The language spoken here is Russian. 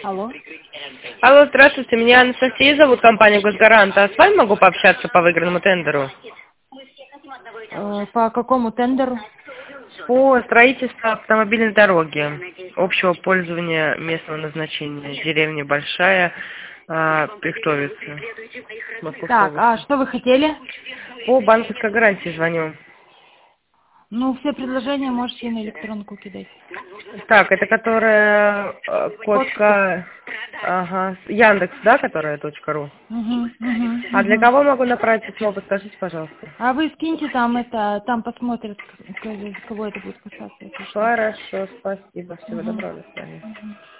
Алло. Алло, здравствуйте, меня Анастасия зовут, компания «Госгарант». А с вами могу пообщаться по выигранному тендеру? По какому тендеру? По строительству автомобильной дороги общего пользования местного назначения. Деревня Большая, Пихтовица. Так, а что вы хотели? По банковской гарантии звоню. Ну, все предложения можете на электронку кидать. Так, это которая кодка... Ага, Яндекс, да, которая .ру? А для кого могу направить письмо, подскажите, пожалуйста. А вы скиньте там это, там посмотрят, кого это будет касаться. Хорошо, спасибо. Всего доброго, до свидания.